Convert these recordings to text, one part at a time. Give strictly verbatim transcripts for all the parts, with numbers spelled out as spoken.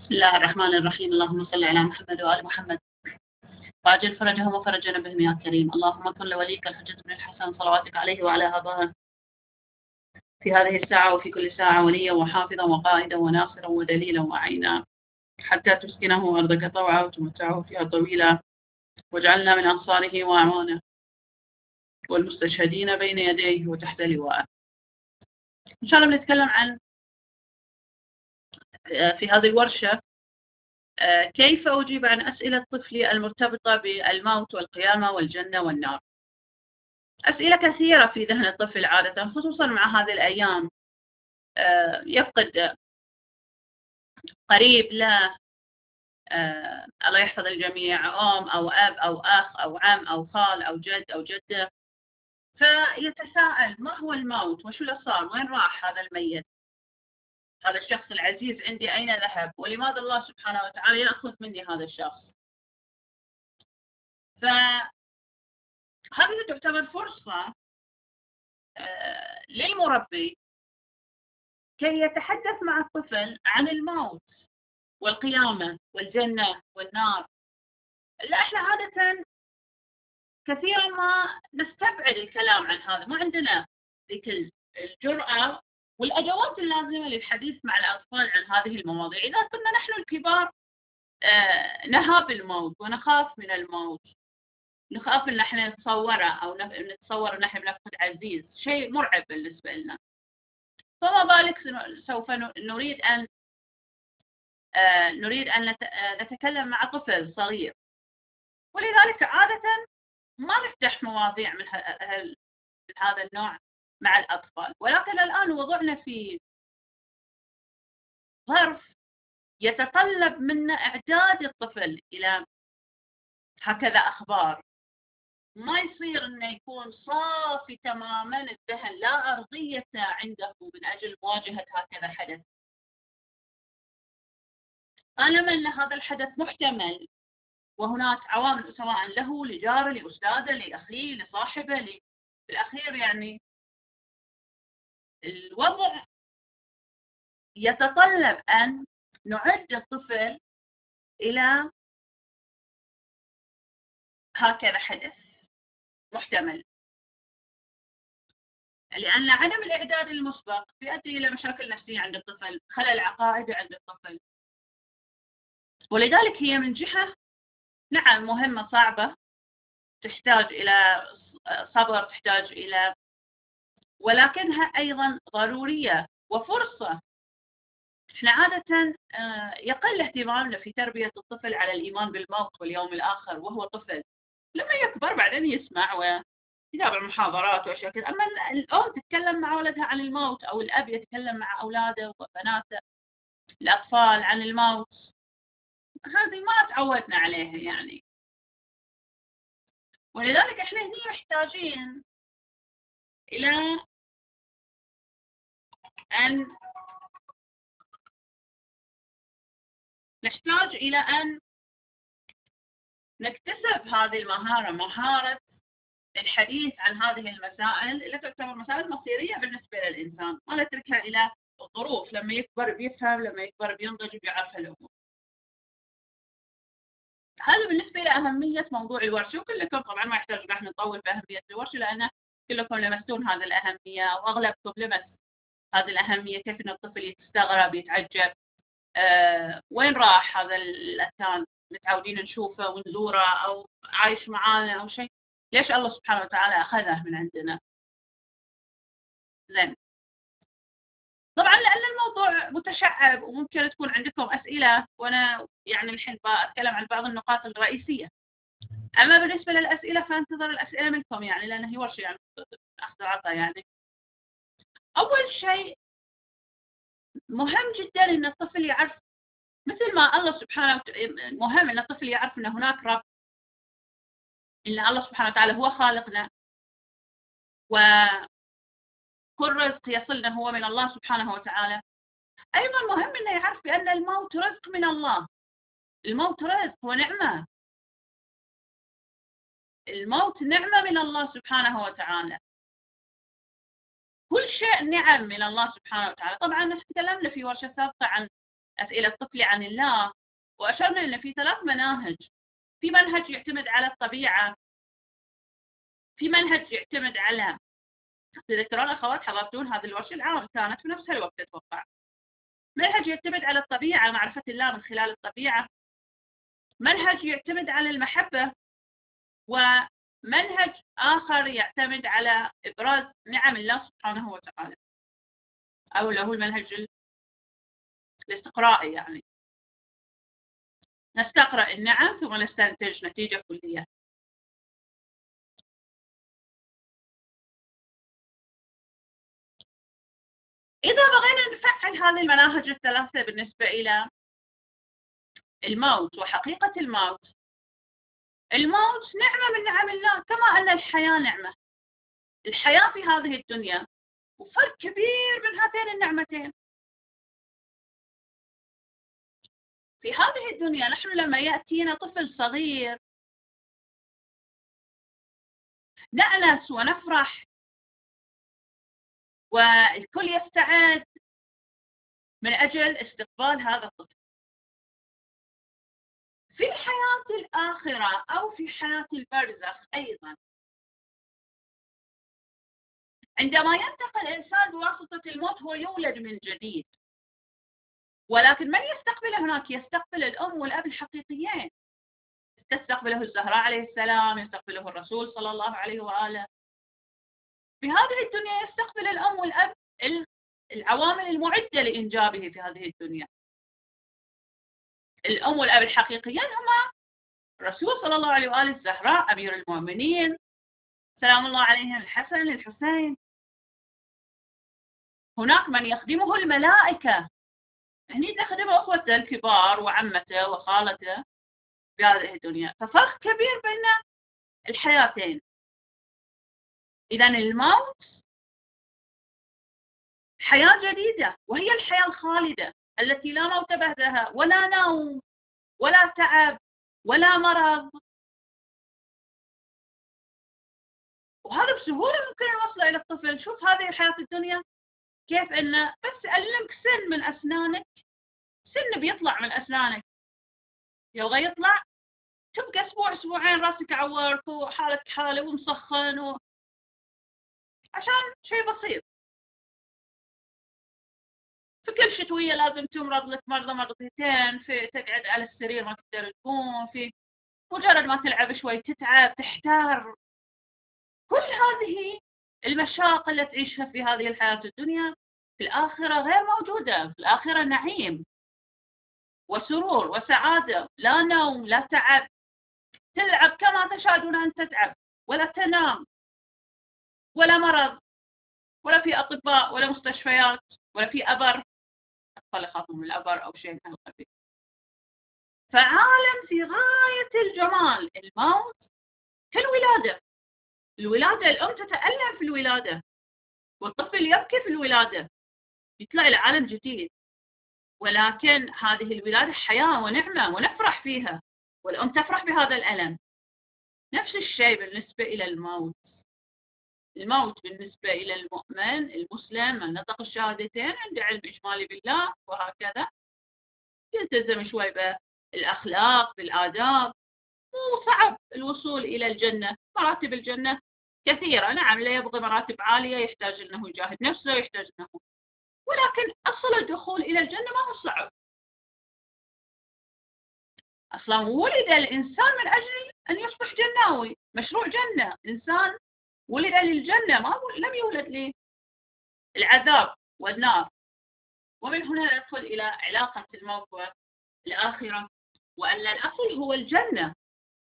بسم الله الرحمن الرحيم. اللهم صل على محمد وآل محمد وعجل فرجهم وفرجنا بهم يا كريم. اللهم كن لوليك الحجة بن الحسن صلواتك عليه وعلى آبائه في هذه الساعة وفي كل ساعة وليا وحافظا وقائدا وناصرا ودليلا وعينا، حتى تسكنه أرضك طوعا وتمتعه فيها طويلا، واجعلنا من أنصاره وأعوانه والمستشهدين بين يديه وتحت لواءه. إن شاء الله بنتكلم عن في هذه الورشة كيف أجيب عن أسئلة طفلي المرتبطة بالموت والقيامة والجنة والنار. أسئلة كثيرة في ذهن الطفل عادة، خصوصا مع هذه الأيام، يفقد قريب له، الله يحفظ الجميع، أم أو أب أو أخ أو عم أو خال أو جد أو جدة، فيتساءل ما هو الموت؟ وشو اللي صار؟ وين راح هذا الميت؟ هذا الشخص العزيز عندي أين ذهب؟ ولماذا الله سبحانه وتعالى يأخذ مني هذا الشخص؟ فهذه تعتبر فرصة للمربي كي يتحدث مع الطفل عن الموت والقيامة والجنة والنار. لا، احنا عادة كثيرا ما نستبعد الكلام عن هذا، ما عندنا ذيك الجرأة والأدوات اللازمة للحديث مع الأطفال عن هذه المواضيع. إذا كنا نحن الكبار نهاب الموت ونخاف من الموت، نخاف ان احنا نتصوره او نتصور ان احنا بنفقد عزيز، شيء مرعب بالنسبة لنا، فما بالك سوف نريد أن نريد أن نتكلم مع طفل صغير. ولذلك عادة ما نفتح مواضيع من هذا النوع مع الأطفال، ولكن الآن وضعنا في ظرف يتطلب منا إعداد الطفل إلى هكذا أخبار، ما يصير أنه يكون صافي تماما الذهن، لا أرضية عنده من أجل مواجهة هكذا حدث. طالما أن هذا الحدث محتمل وهناك عوامل سواء له، لجاره، لأستاذه، لأخيه، لصاحبه، بالأخير يعني الوضع يتطلب أن نعد الطفل إلى هكذا حدث محتمل، لأن عدم الإعداد المسبق يؤدي إلى مشاكل نفسية عند الطفل، خلل عقائدي عند الطفل. ولذلك هي من جهة نعم مهمة صعبة، تحتاج إلى صبر، تحتاج إلى، ولكنها أيضا ضرورية وفرصة. احنا عادة يقل اهتمامنا في تربية الطفل على الإيمان بالموت واليوم الآخر وهو طفل. لما يكبر بعدين يسمع ويتابع محاضرات وأشياء كذا، أما الأم تتكلم مع ولدها عن الموت أو الأب يتكلم مع أولاده وبناته الأطفال عن الموت، هذه ما تعودنا عليها يعني. ولذلك احنا هنا محتاجين إلى أن نحتاج إلى أن نكتسب هذه المهارة، مهارة الحديث عن هذه المسائل اللي تعتبر مسائل مصيرية بالنسبة للإنسان، ما نتركها إلى الظروف، لما يكبر بيفهم، لما يكبر بينضج بيعرف الأمور. هذا بالنسبة لأهمية موضوع الورشة، وكلكم طبعا ما يحتاج نحن نطول بأهمية الورشة لأن كلكم لمستون هذه الأهمية، وأغلبكم لمس هذه الأهمية، كيف أن الطفل يستغرب يتعجب أه وين راح هذا اللي كان متعودين نشوفه ونزوره أو عايش معانا أو شيء، ليش الله سبحانه وتعالى أخذه من عندنا؟ زين، طبعا لأن الموضوع متشعب وممكن تكون عندكم أسئلة، وأنا يعني الحين بتكلم عن بعض النقاط الرئيسية. أما بالنسبة للأسئلة فانتظر الأسئلة منكم يعني، لأن هي ورشة يعني أخذ وعطاء. يعني أول شيء مهم جدا أن الطفل يعرف، مثل ما الله سبحانه وتعالى مهم أن الطفل يعرف أن هناك رب، إن الله سبحانه وتعالى هو خالقنا، وكل رزق يصلنا هو من الله سبحانه وتعالى. أيضا مهم أنه يعرف بأن الموت رزق من الله، الموت رزق ونعمة، الموت نعمة من الله سبحانه وتعالى، كل شيء نعم من الله سبحانه وتعالى. طبعا تكلمنا في ورشة سابقة عن أسئلة طفلي عن الله، وأشرنا أن في ثلاث مناهج. في منهج يعتمد على الطبيعة، في منهج يعتمد على، تذكرون أخوات حضرتون هذه الورشة العام كانت في نفس الوقت أتوقع، منهج يعتمد على الطبيعة، معرفة الله من خلال الطبيعة، منهج يعتمد على المحبة، ومنهج آخر يعتمد على إبراز نعم الله سبحانه وتعالى، أو له المنهج الاستقرائي، يعني نستقرأ النعم ثم نستنتج نتيجة كلية. إذا بغينا نفعل هذه المناهج الثلاثة بالنسبة إلى الموت وحقيقة الموت، الموت نعمة من نعم الله كما أن الحياة نعمة. الحياة في هذه الدنيا وفرق كبير بين هاتين النعمتين. في هذه الدنيا نحن لما يأتينا طفل صغير نأنس ونفرح والكل يستعد من أجل استقبال هذا الطفل. في الحياة الآخرة أو في حياة البرزخ أيضا، عندما ينتقل الإنسان بواسطة الموت هو يولد من جديد، ولكن من يستقبله هناك؟ يستقبل الأم والأب الحقيقيين، تستقبله الزهراء عليه السلام، يستقبله الرسول صلى الله عليه وآله. في هذه الدنيا يستقبل الأم والأب العوامل المعدة لإنجابه في هذه الدنيا. الأم والأب الحقيقيين هما الرسول صلى الله عليه وآله، الزهراء أمير المؤمنين سلام الله عليهم، الحسن الحسين. هناك من يخدمه الملائكة، هني تخدم أخوته الكبار وعمته وخالته في هذه الدنيا. ففرق كبير بين الحياتين. إذن الموت حياة جديدة، وهي الحياة الخالدة التي لا موت بعدها، ولا نوم ولا تعب ولا مرض. وهذا بسهولة ممكن نوصله إلى الطفل. شوف هذه الحياة الدنيا كيف إنه بس ألمك سن من أسنانك، سن بيطلع من أسنانك، يبغى يطلع تبقى أسبوع أسبوعين راسك عورك وحالك حالة ومسخن و... عشان شيء بسيط. في كل شتوية لازم تمرض لك مرضى مرضتين، في تقعد على السرير ما تقدر تقوم، في مجرد ما تلعب شوي تتعب تحتار. كل هذه المشاق التي تعيشها في هذه الحياة الدنيا في الآخرة غير موجودة. في الآخرة نعيم وسرور وسعادة، لا نوم لا تعب، تلعب كما تشاء دون أن تتعب ولا تنام، ولا مرض، ولا في أطباء ولا مستشفيات، ولا في أبر، أطفال يخافون من الأبر أو شيء من القبيل. فعالم في غاية الجمال. الموت كالولادة. الولادة الأم تتألم في الولادة، والطفل يبكي في الولادة، يطلع إلى عالم جديد، ولكن هذه الولادة حياة ونعمة ونفرح فيها، والأم تفرح بهذا الألم. نفس الشيء بالنسبة إلى الموت. الموت بالنسبة إلى المؤمن المسلم من نطق الشهادتين عنده علم إجمالي بالله وهكذا، يلتزم شوي بالأخلاق بالآداب، مو صعب الوصول إلى الجنة. مراتب الجنة كثيرة، نعم، لا يبغى مراتب عالية يحتاج أنه يجاهد نفسه، يحتاج أنه، ولكن أصل الدخول إلى الجنة ما هو صعب. أصلا ولد الإنسان من أجل أن يصبح جناوي، مشروع جنة. إنسان ولد للجنة، ما لم يولد للعذاب والنار. ومن هنا ندخل إلى علاقة الموت والآخرة، وأن الأصل هو الجنة.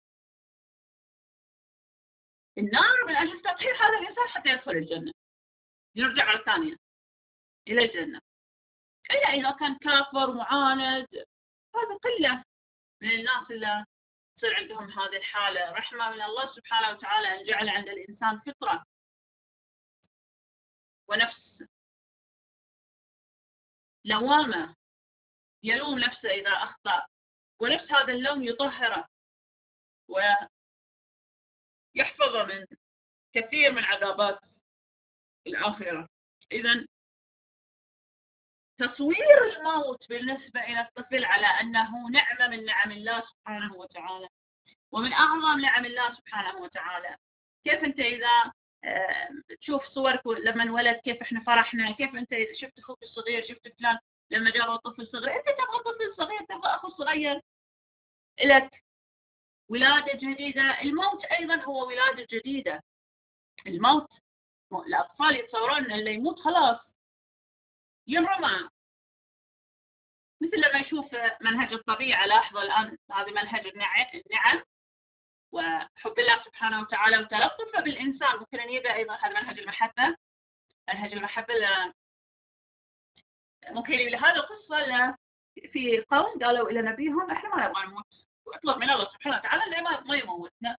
النار من أجل تطهير هذا الإنسان حتى يدخل الجنة، يرجع مرة ثانية إلى الجنة. إلا إذا كان كافر معاند، هذا قلة من الناس اللي تصير عندهم هذه الحالة. رحمة من الله سبحانه وتعالى أن جعل عند الإنسان فطرة ونفس لوامة، يلوم نفسه إذا أخطأ، ونفس هذا اللوم يطهره ويحفظه من كثير من عذابات الآخرة. إذن تصوير الموت بالنسبة إلى الطفل على أنه نعمة من نعم الله سبحانه وتعالى، ومن أعظم نعم الله سبحانه وتعالى. كيف أنت إذا تشوف صورك لما انولد كيف احنا فرحنا، كيف أنت شفت أخوك الصغير، شفت فلان لما جابوا طفل صغير، أنت تبغى طفل صغير، تبغى أخو صغير لك، ولادة جديدة. الموت أيضا هو ولادة جديدة. الموت الأطفال يتصورون أن اللي يموت خلاص ينرمى، مثل لما يشوف منهج الطبيعة. لاحظوا الآن هذا منهج النعم وحب الله سبحانه وتعالى وتلطفه بالإنسان. ممكن أن يبقى أيضا هذا منهج المحبة. منهج المحبة ممكن يبقى هذه القصة في قوم قالوا إلى نبيهم إحنا ما نبغى نموت، واطلب من الله سبحانه وتعالى إنه ما يموتنا.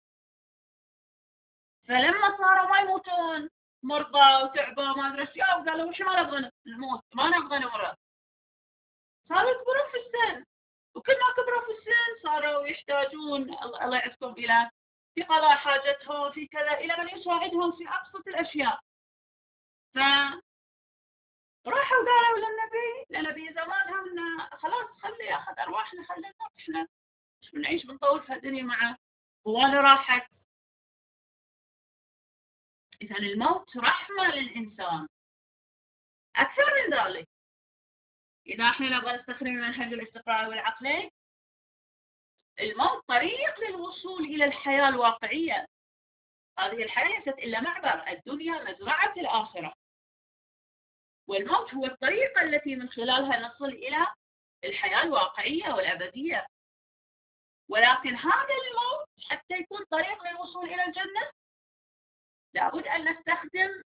فلما صاروا ما يموتون، مرضى وتعبوا ما أدري إيش، قالوا وش ما نبغى نموت، ما نبغى نمرض. صاروا يكبرون في السن، وكل ما كبروا في السن صاروا يحتاجون الله يعزكم إلى في قضاء حاجتهم في كذا، إلى من يساعدهم في أبسط الأشياء. فراحوا قالوا للنبي لنبي زمانهم إن خلاص خلي ياخذ أرواحنا، خلي نموت، إحنا مش بنعيش بنطول في الدنيا معه، قوانا راحت. إذا الموت رحمة للإنسان. أكثر من ذلك، إذا إحنا نبغى نستخدم منهج الاستقراء والعقلي، الموت طريق للوصول إلى الحياة الواقعية. هذه الحياة ليست إلا معبر، الدنيا مزرعة الآخرة، والموت هو الطريقة التي من خلالها نصل إلى الحياة الواقعية والأبدية. ولكن هذا الموت حتى يكون طريق للوصول إلى الجنة لابد أن نستخدم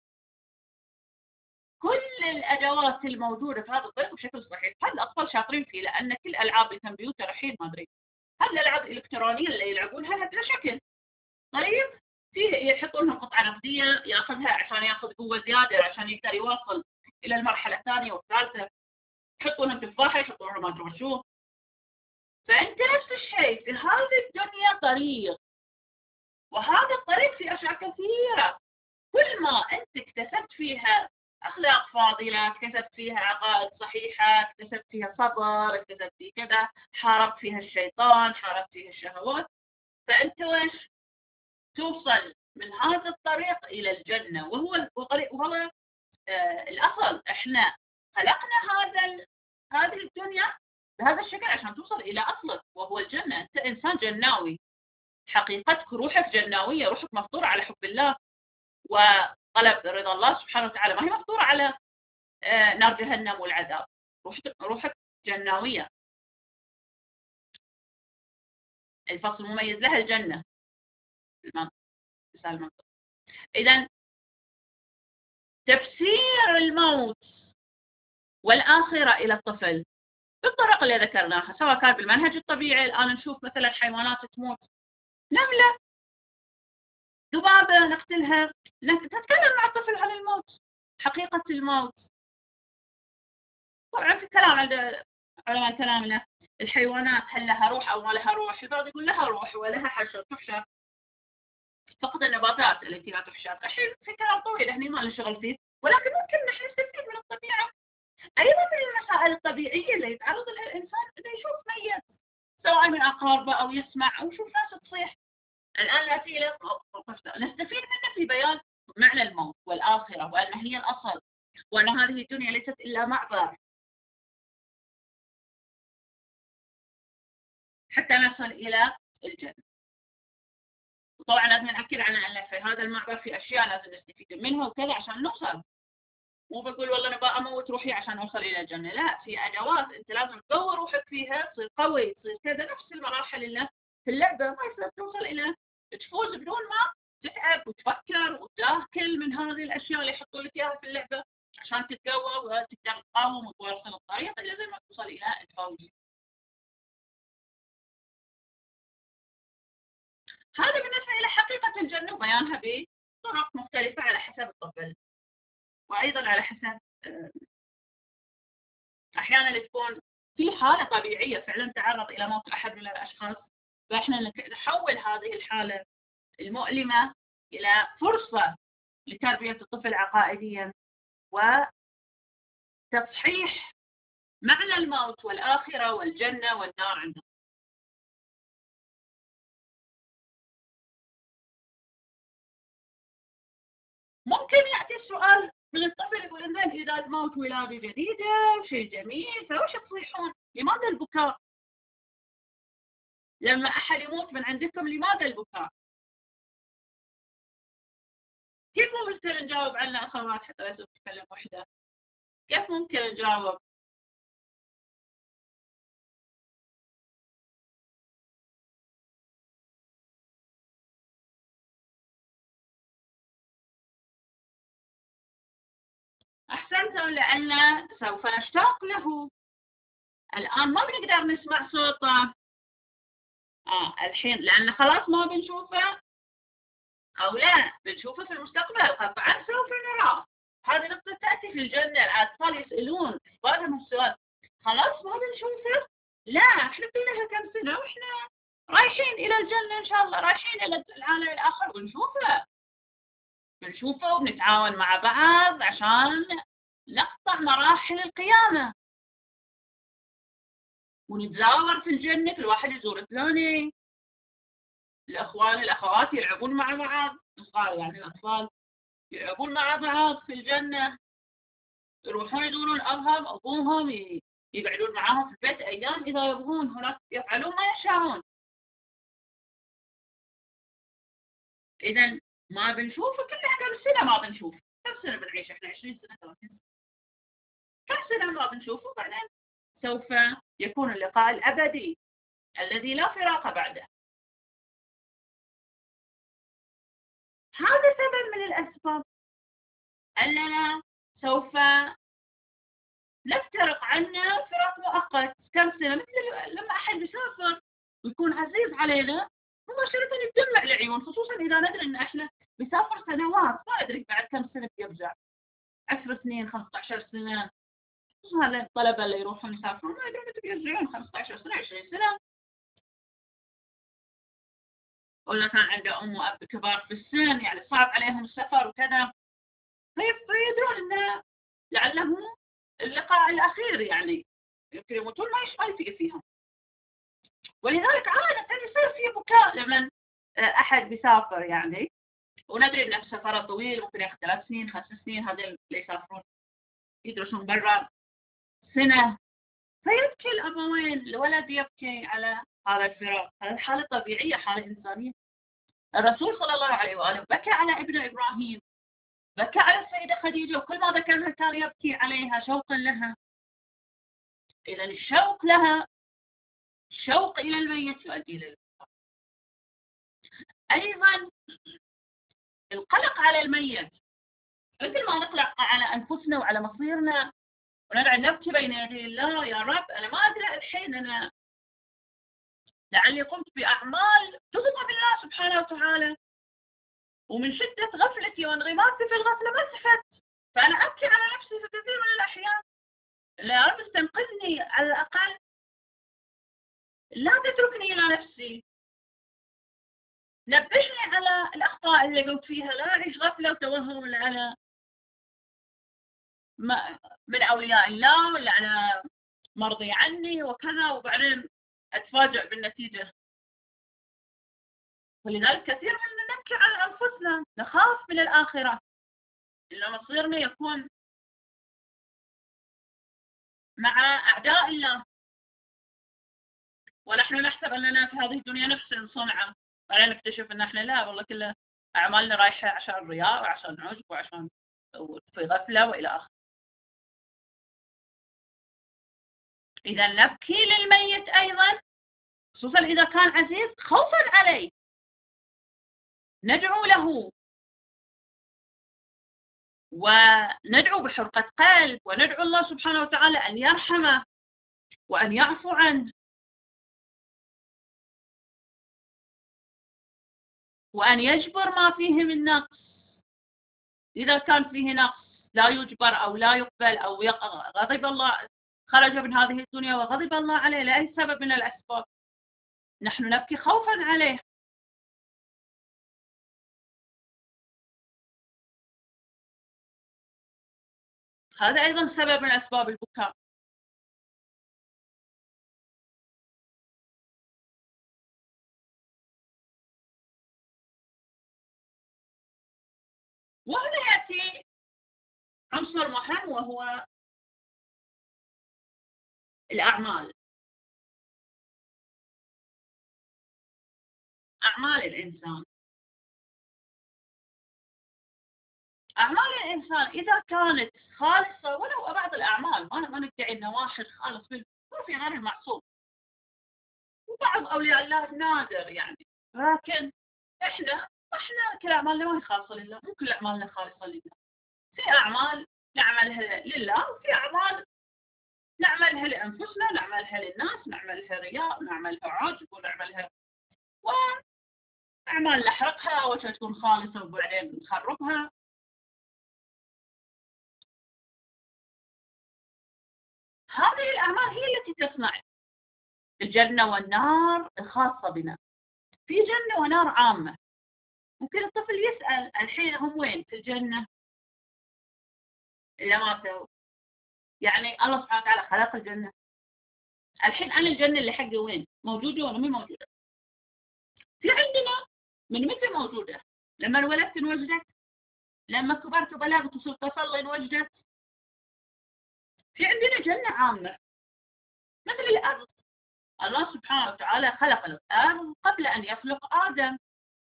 كل الأدوات الموجودة في هذا الطريق بشكل صحيح. هذا الأطفال شاطرين فيه، لأن كل ألعاب الكمبيوتر الحين ما أدري هذه الألعاب الإلكترونية اللي يلعبونها لها شكل طريق فيه، يحطون لهم قطعة نقدية ياخذها عشان ياخذ قوة زيادة عشان يقدر يواصل إلى المرحلة الثانية والثالثة، يحطون لهم تفاحة، يحطون لهم ما أدري شو. فأنت نفس الشيء في هذه الدنيا طريق، وهذا الطريق في أشياء كثيرة. كل ما أنت اكتسبت فيها أخلاق فاضلة، اكتسبت فيها عقائد صحيحة، اكتسبت فيها صبر، اكتسبت فيها كذا، حاربت فيها الشيطان، حاربت فيها الشهوات، فأنت وش توصل من هذا الطريق إلى الجنة. وهو وطريق وهو آه الأصل. إحنا خلقنا هذا هذه الدنيا بهذا الشكل عشان توصل إلى أصلك وهو الجنة. أنت إنسان جناوي، حقيقتك روحك جناوية، روحك مفطورة على حب الله وطلب رضا الله سبحانه وتعالى، ما هي مفطورة على آه نار جهنم والعذاب. روحك روحك جناوية. الفصل المميز لها الجنة مثال المنطق. إذن تفسير الموت والآخرة إلى الطفل بالطرق اللي ذكرناها، سواء كان بالمنهج الطبيعي. الآن نشوف مثلا حيوانات تموت، نملة، ذبابة نقتلها، تتكلم مع الطفل عن الموت، حقيقة الموت. طبعا في كلام عند علماء كلامنا الحيوانات هل لها روح أو ما لها روح. البعض يقول لها روح ولها حشر تحشر، فقط النباتات التي لا تحشر. الحين في كلام طويل هني ما له شغل فيه، ولكن ممكن نحن نستفيد من الطبيعة. أيضا من المسائل الطبيعية اللي يتعرض لها الإنسان إذا يشوف ميت، سواء من أقاربه أو يسمع أو يشوف ناس تصيح. الآن نأتي إلى موقف نستفيد منه في بيان معنى الموت والآخرة، وأن هي الأصل، وأن هذه الدنيا ليست إلا معبر حتى نصل إلى الجنة. وطبعا لازم نأكد على أن في هذا المعبر في أشياء لازم نستفيد منها وكذا عشان نوصل. مو بقول والله أنا بقى أموت روحي عشان أوصل إلى الجنة، لا، في أدوات أنت لازم تقوي روحك فيها، تصير قوي، تصير كذا، نفس المراحل اللي في اللعبة. ما يصير توصل إلى تفوز بدون ما تتعب وتفكر وتاكل من هذه الأشياء اللي يحطوا لك إياها في اللعبة عشان تتقوى وتقدر تقاوم وتواصل الطريق إلى زي ما توصل إلى الفوز. هذا بالنسبة إلى حقيقة الجنة وبيانها بطرق مختلفة على حسب الطفل، وأيضا على حسب أحيانا تكون في حالة طبيعية فعلا تعرض إلى موت أحد من الأشخاص، فإحنا نحول هذه الحالة المؤلمة إلى فرصة لتربية الطفل عقائديا وتصحيح معنى الموت والآخرة والجنة والنار عندهم. ممكن يأتي السؤال من الطفل يقول إن إذا الموت ولادة جديدة وشيء جميل فوش تصيحون؟ لماذا البكاء؟ لما أحد يموت من عندكم لماذا البكاء؟ كيف ممكن نجاوب عنها أخوات حتى لا تتكلم وحدة؟ كيف ممكن نجاوب؟ أحسنتم، لأن سوف نشتاق له. الآن ما بنقدر نسمع صوته. آه الحين لأن خلاص ما بنشوفه أو لا بنشوفه في المستقبل قطعا سوف نراه. هذه نقطة تأتي في الجنة. الأطفال يسألون إخوانهم السؤال خلاص ما بنشوفه؟ لا إحنا كلها كم سنة وإحنا رايحين إلى الجنة إن شاء الله، رايحين إلى العالم الآخر ونشوفه بنشوفه وبنتعاون مع بعض عشان نقطع مراحل القيامة ونتزاور في الجنة، كل واحد يزور الثاني. الأخوان الأخوات يلعبون مع بعض، يعني الأطفال يلعبون مع بعض في الجنة، يروحون يزورون أبهم أبوهم، يقعدون معاهم في البيت أيام إذا يبغون، هناك يفعلون ما يشاءون. إذا ما بنشوفه كلها كم سنة ما بنشوف، كم سنة بنعيش إحنا عشرين سنة ثلاثين سنة، كم سنة ما بنشوفه، بعدين سوف يكون اللقاء الأبدي الذي لا فراق بعده. هذا سبب من الأسباب أننا سوف نفترق عنا فراق مؤقت كم سنة، مثل لما أحد يسافر ويكون عزيز علينا مباشرة يدمع العيون، خصوصا إذا ندري أن إحنا بيسافر سنوات ما ندري بعد كم سنة بيرجع، عشر سنين خمسة عشر سنة، خصوصا الطلبة اللي يروحون يسافرون ما يدرون متى بيرجعون، خمسة عشر سنة عشرين سنة، ولا كان عنده أم وأب كبار في السن يعني صعب عليهم السفر وكذا، فيدرون أنه لعله اللقاء الأخير، يعني يمكن يموتون ما يلتقي فيهم. ولذلك عادة يصير في بكاء لما أحد بيسافر، يعني وندري أن سفره طويل ممكن ياخذ ثلاث سنين خمس سنين، هذا اللي يسافرون يدرسون برا سنة، فيبكي الأبوين، الولد يبكي على هذا الفراق. هذه حالة طبيعية، حالة إنسانية. الرسول صلى الله عليه وآله بكى على ابن إبراهيم، بكى على السيدة خديجة، وكل ما ذكرها كان يبكي عليها شوقا لها. إذا الشوق لها، الشوق إلى الميت يؤدي إلى البكاء. أيضا القلق على الميت، مثل ما نقلق على أنفسنا وعلى مصيرنا ونقعد نبكي بين يدي الله، يا رب أنا ما أدري الحين أنا لعلي قمت بأعمال تغضب الله سبحانه وتعالى، ومن شدة غفلتي وانغماسي في الغفلة ما التفت، فأنا أبكي على نفسي في كثير من الأحيان. يا رب استنقذني، على الأقل لا تتركني إلى نفسي، نبهني على الأخطاء اللي قمت فيها، لا أعيش غفلة وتوهم على من أولياء الله ولا على مرضي عني وكذا، وبعدين أتفاجأ بالنتيجة. ولذلك كثير منا نبكي على أنفسنا، نخاف من الآخرة، إن مصيرنا يكون مع أعداء الله، ونحن نحسب أننا في هذه الدنيا نحسن صنعا، بعدين نكتشف أن احنا لا والله كلها أعمالنا رايحة عشان رياء وعشان عجب وعشان في غفلة وإلى آخره. إذا نبكي للميت أيضا، خصوصا إذا كان عزيز، خوفا عليه، ندعو له وندعو بحرقة قلب، وندعو الله سبحانه وتعالى أن يرحمه وأن يعفو عنه، وأن يجبر ما فيه من نقص. إذا كان فيه نقص لا يجبر أو لا يقبل أو غضب الله، خرج من هذه الدنيا وغضب الله عليه لأي سبب من الأسباب، نحن نبكي خوفا عليه. هذا أيضا سبب من أسباب البكاء. وهنا يأتي عنصر مهم وهو الأعمال. أعمال الإنسان أعمال الإنسان إذا كانت خالصة، ولو بعض الأعمال ما ما ندعي أن واحد خالص، ما في غير المعصوم، وبعض أولياء الله نادر يعني، لكن إحنا إحنا كل أعمالنا ما هي خالصة لله، مو كل أعمالنا خالصة لله. في أعمال نعملها لله، وفي أعمال نعملها لأنفسنا، نعملها للناس، نعملها رياء، نعملها عجب، ونعملها وأعمال نحرقها وعشان تكون خالصة وبعدين نخربها. هذه الأعمال هي التي تصنع الجنة والنار الخاصة بنا. في جنة ونار عامة. ممكن الطفل يسأل الحين هم وين في الجنة اللي ماتوا؟ يعني الله سبحانه وتعالى خلق الجنة، الحين أنا الجنة اللي حقي وين؟ موجودة ولا مو موجودة؟ في عندنا من متى موجودة؟ لما انولدت انوجدت؟ لما كبرت وبلغت وصرت أصلي انوجدت؟ في عندنا جنة عامة مثل الأرض. الله سبحانه وتعالى خلق الأرض قبل أن يخلق آدم،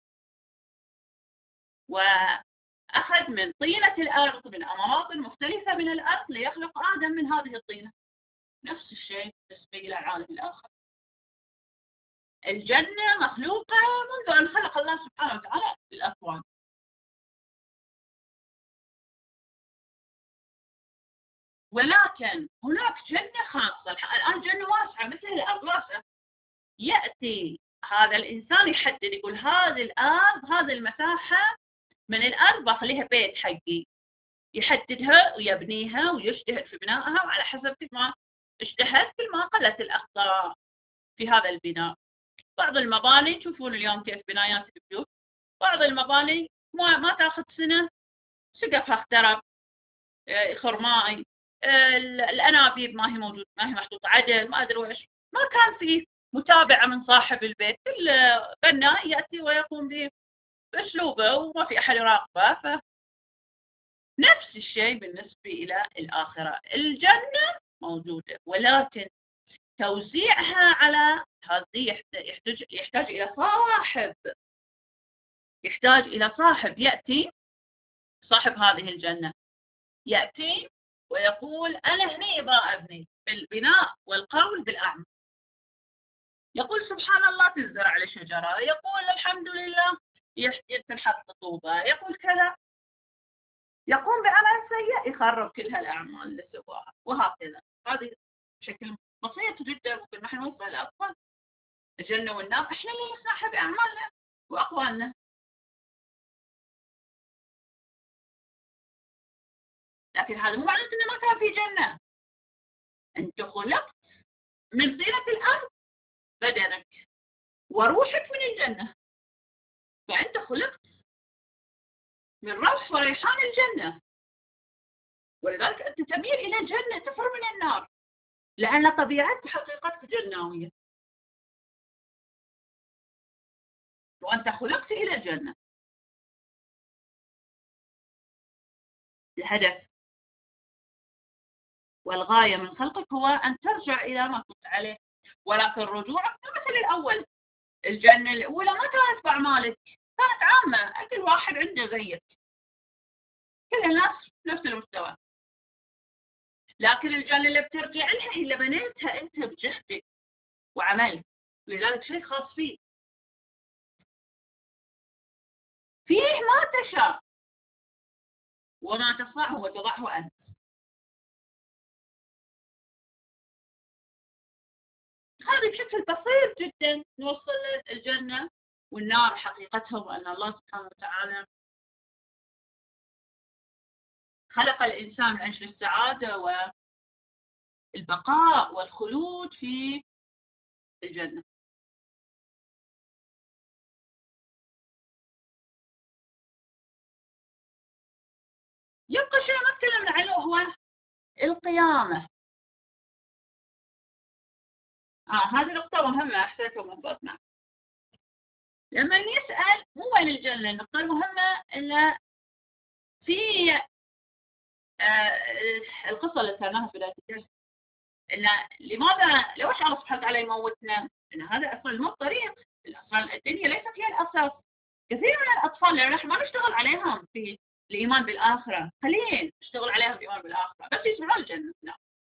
وأخذ من طينة الأرض من أمراض مختلفة من الأرض ليخلق آدم من هذه الطينة. نفس الشيء بالنسبة إلى العالم الآخر. الجنة مخلوقة منذ أن خلق الله سبحانه وتعالى الأكوان. ولكن هناك جنة خاصة، الآن جنة واسعة مثل الأرض واسعة. يأتي هذا الإنسان يحدد، يقول هذه الأرض، هذه المساحة من الأرض بخليها بيت حقي، يحددها ويبنيها ويجتهد في بنائها، وعلى حسب كيف ما اجتهد كل ما قلت الأخطاء في هذا البناء. بعض المباني تشوفون اليوم كيف بنايات البيوت، بعض المباني ما, ما تاخذ سنة سقفها اخترب، خرمائي، الأنابيب ما هي موجودة، ما هي محطوطة عدل، ما أدري وإيش، ما كان في متابعة من صاحب البيت. كل بناء يأتي ويقوم بأسلوبه وما في أحد يراقبه. ف نفس الشيء بالنسبة إلى الآخرة. الجنة موجودة، ولكن توزيعها على هذه يحتاج يحتاج إلى صاحب، يحتاج إلى صاحب يأتي، صاحب هذه الجنة يأتي ويقول أنا هنا أبغى أبني بالبناء والقول بالأعمال. يقول سبحان الله تزرع على شجرة، يقول الحمد لله تنحط طوبة، يقول كذا، يقوم بعمل سيء يخرب كل هالأعمال اللي سواها، وهكذا. هذه بشكل بسيط جدا ممكن نحن نوصل لأطفال الجنة والنار إحنا اللي نصنعها بأعمالنا وأقوالنا. لكن هذا مو معناته إنه ما كان في جنة. أنت خلقت من طينة الأرض بدنك، وروحك من الجنة، فأنت خلقت من روح وريحان الجنة، ولذلك أنت تميل إلى الجنة، تفر من النار، لأن طبيعتك حقيقتك جناوية، وأنت خلقت إلى الجنة. الهدف والغاية من خلقك هو أن ترجع إلى ما كنت عليه، ولكن رجوعك مثل الأول. الجنة الأولى ما كانت بأعمالك، كانت عامة، كل واحد عنده زيك، كل الناس نفس المستوى. لكن الجنة اللي بترجع لها هي اللي بنيتها أنت بجهدك وعملك، لذلك شيء خاص فيه. فيه ما تشاء وما تصنعه وتضعه أنت. هذه بشكل بسيط جدا نوصل الجنة والنار حقيقتهم، وأن الله سبحانه وتعالى خلق الإنسان من أجل السعادة والبقاء والخلود في الجنة. يبقى شيء ما تكلمنا عنه هو القيامة. آه هذه نقطة مهمة، أحسنتم وضبطنا. لما يسأل مو وين الجنة، النقطة المهمة إن في آه القصة اللي ذكرناها في بداية الدرس، إن لماذا ليش الله سبحانه وتعالى يموتنا؟ إن هذا أصلا الموت طريق، أصلا الدنيا ليست هي الأساس. كثير من الأطفال اللي نحن ما نشتغل عليهم في الإيمان بالآخرة، قليل نشتغل عليهم في الإيمان بالآخرة، بس يسمعون الجنة. لا.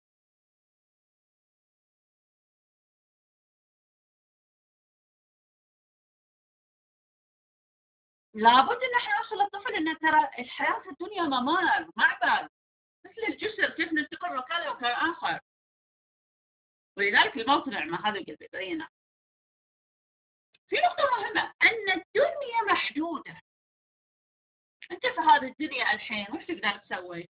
لابد ان احنا نوصل للطفل ان ترى الحياه في الدنيا ممر معبد، مثل الجسر كيف ننتقل مكان الى مكان اخر، ولذلك الموت نعمه. هذا اللي بيبينه. في نقطه مهمه، ان الدنيا محدوده. انت في هذه الدنيا الحين وش تقدر تسوي؟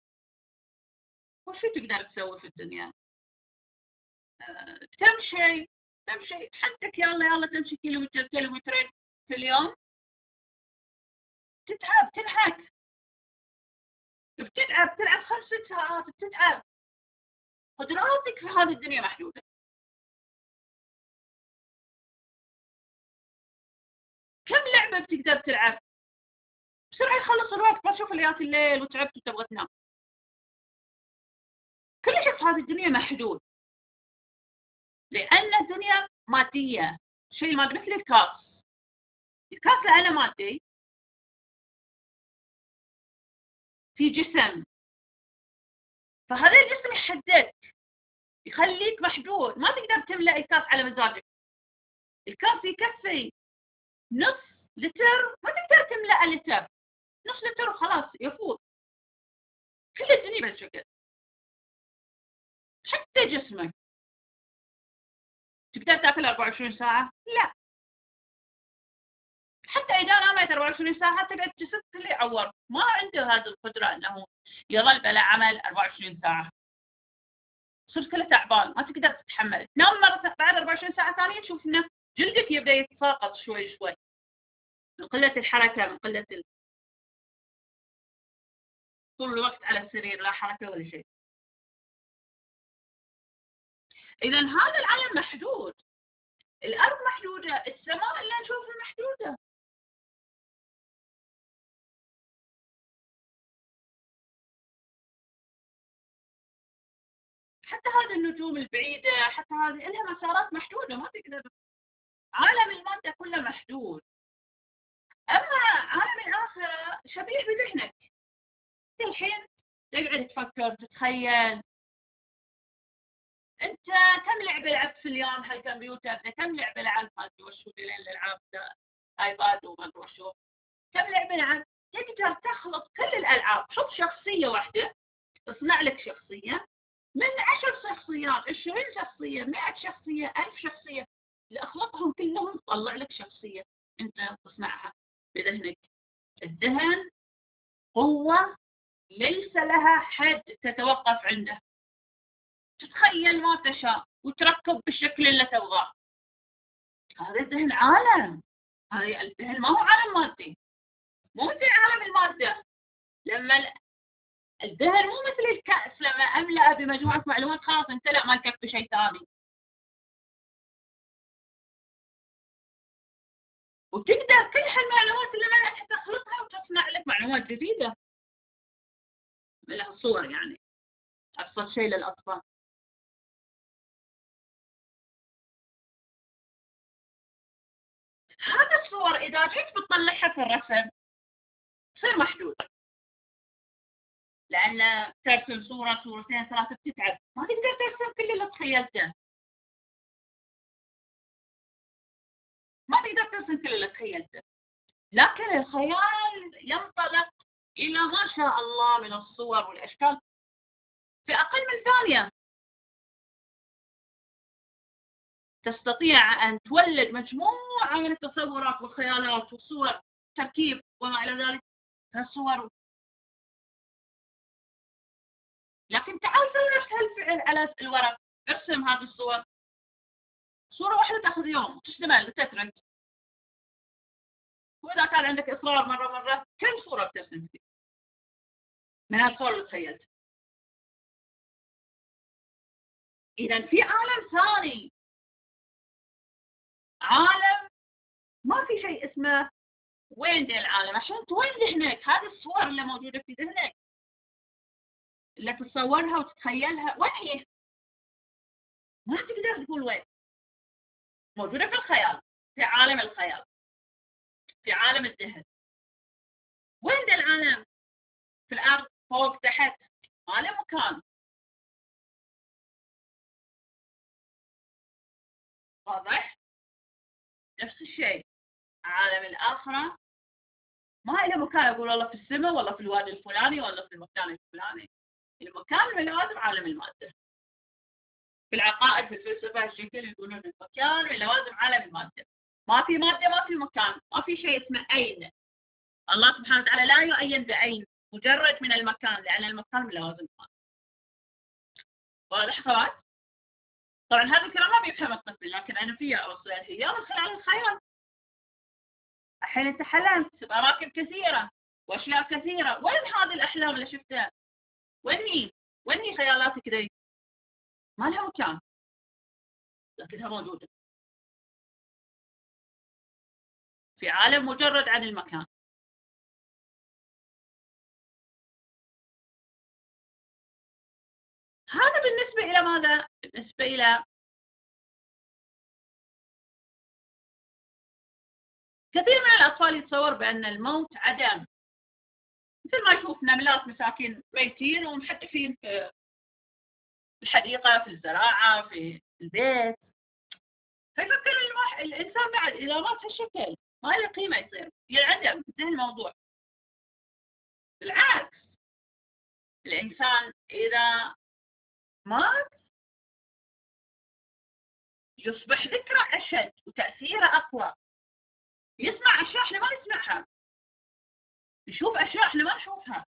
وش تقدر تسوي في الدنيا؟ أه، تمشي تمشي حدك، يلا يلا تمشي كيلومتر كيلومترين في اليوم، تتعب تنحك، بتتعب تلعب خمس ست ساعات بتتعب. قدراتك في هذه الدنيا محدوده. كم لعبه بتقدر تلعب؟ بسرعه يخلص الوقت، ما تشوف ليات الليل وتعبت وتبغى تنام. كل شيء في هذه الدنيا محدود، لان الدنيا ماديه. شيء مادي مثل الكاس، الكاس لانه مادي في جسم، فهذا الجسم يحددك يخليك محدود، ما تقدر تملأ الكاس على مزاجك. الكاس يكفي نص لتر، ما تقدر تملأ لتر، نص لتر وخلاص يفوت. كل الدنيا بهالشكل. حتى جسمك تقدر تاكل أربعة وعشرين ساعة؟ لا. حتى إذا نامت أربعة وعشرين ساعة تقعد جسمك كله يعور، ما عنده هذه القدرة أنه يظل بلا عمل أربعة وعشرين ساعة. صرت كله تعبان، ما تقدر تتحمل. تنام مرة بعد أربعة وعشرين ساعة ثانية تشوف إنه جلدك يبدأ يتساقط شوي شوي من قلة الحركة، من قلة ال... طول الوقت على السرير لا حركة ولا شيء. إذا هذا العالم محدود، الأرض محدودة، السماء اللي نشوفها محدودة. حتى هذه النجوم البعيدة، حتى هذه لها مسارات محدودة، ما تقدر. عالم المادة كله محدود. أما عالم الآخرة شبيه بذهنك. الحين تقعد تفكر تتخيل انت كم لعبه لعبت في اليوم على الكمبيوتر، كم لعبه لعبت ما ادري وشو لين الالعاب ايباد وما ادري وشو، كم لعبه لعبت. تقدر تخلط كل الالعاب، حط شخصيه واحده تصنع لك شخصيه من عشر شخصيات، عشرين شخصيه، مئة شخصيه، ألف شخصيه، اللي اخلطهم كلهم طلع لك شخصيه انت تصنعها بذهنك. الذهن قوه ليس لها حد تتوقف عنده، تتخيل ما تشاء وتركب بالشكل اللي تبغاه. هذا الذهن عالم، هذا الذهن ما هو عالم مادي، مو مثل عالم المادة. لما الذهن مو مثل الكأس، لما أملأ بمجموعة معلومات خلاص امتلأ ما يكفي شيء ثاني. وتقدر كل هالمعلومات اللي ملأتها تخلطها وتصنع لك معلومات جديدة من الصور. يعني أبسط شيء للأطفال. هذا الصور إذا جيت بتطلعها في الرسم تصير محدودة، لأن ترسم صورة صورتين ثلاثة بتتعب، ما تقدر ترسم كل اللي تخيلته، ما تقدر ترسم كل اللي تخيلته. لكن الخيال ينطلق إلى ما شاء الله من الصور والأشكال في أقل من ثانية. تستطيع أن تولد مجموعة من التصورات والخيالات والصور، تركيب وما إلى ذلك هالصور. لكن تعال سوي نفس هالفعل على الورق، ارسم هذه الصور، صورة واحدة تأخذ يوم وتشتمل وتترك. وإذا كان عندك إصرار مرة مرة كم صورة بترسم فيه من هالصور اللي تخيلت. إذا في عالم ثاني، عالم ما في شيء اسمه وين ذا العالم عشان توين ذهنك. هذه الصور اللي موجودة في ذهنك اللي تتصورها وتتخيلها، وين هي؟ ما تقدر تقول وين. موجودة في الخيال، في عالم الخيال، في عالم الذهن. وين ذا العالم؟ في الأرض، فوق، تحت، ما له مكان. واضح؟ نفس الشيء عالم الآخرة ما له مكان أقول والله في السماء ولا في الوادي الفلاني ولا في المكان الفلاني. المكان لازم عالم المادة. في العقائد في الفلسفة الشكل يقولون المكان لازم عالم المادة. ما في مادة ما في مكان، ما في شيء اسمه أين. الله سبحانه وتعالى لا يؤين بأين، مجرد من المكان، لأن المكان لازم مادة. واضح أخوات؟ طبعا هذا الكلام ما بيفهم الطفل، لكن أنا فيها أوصل هي من خلال الخيال. الحين أنت حلمت بأماكن كثيرة وأشياء كثيرة، وين هذه الأحلام اللي شفتها؟ وين هي؟ وين هي خيالاتك ذي؟ ما لها مكان، لكنها موجودة في عالم مجرد عن المكان. هذا بالنسبة إلى ماذا؟ بالنسبة إلى كثير من الأطفال يتصور بأن الموت عدم، مثل ما يشوف نملات مساكين ميتين ومحدفين في الحديقة، في الزراعة، في البيت. فيفكر الواحد الإنسان بعد إذا مات هالشكل ما له قيمة، يصير ينعدم، انتهى الموضوع. بالعكس، الإنسان إذا مات يصبح ذكرى أشد وتأثيره أقوى، يسمع أشياء إحنا ما نسمعها، يشوف أشياء إحنا ما نشوفها.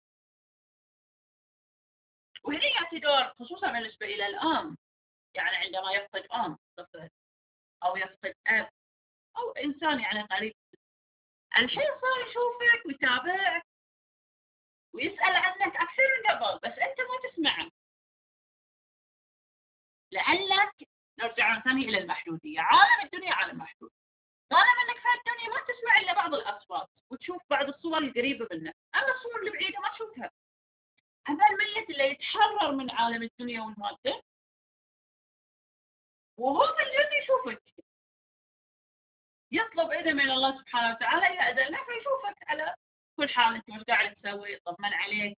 وهنا يأتي دور خصوصا بالنسبة إلى الأم، يعني عندما يفقد أم طفل أو يفقد أب أو إنسان يعني قريب، الحين صار يشوفك ويتابعك ويسأل عنك أكثر من قبل، بس أنت ما تسمعه. لعلك نرجع ثاني إلى المحدودية، عالم الدنيا عالم محدود. طالما أنك في الدنيا ما تسمع إلا بعض الأصوات وتشوف بعض الصور القريبة منك، أما الصور البعيدة ما تشوفها. أما الميت اللي يتحرر من عالم الدنيا والمادة وهو في الجنة يشوفك، يطلب إذن من الله سبحانه وتعالى يأذن له فيشوفك على كل حال أنت وش قاعد تسوي، يطمن عليك،